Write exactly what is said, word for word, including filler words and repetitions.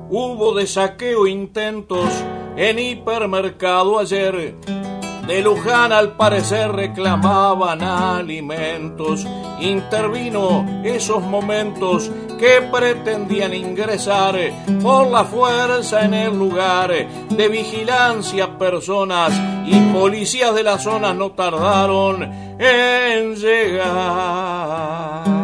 Hubo de saqueo intentos en hipermercado ayer. De Luján al parecer reclamaban alimentos. Intervino esos momentos que pretendían ingresar por la fuerza en el lugar. De vigilancia personas y policías de la zona no tardaron en llegar.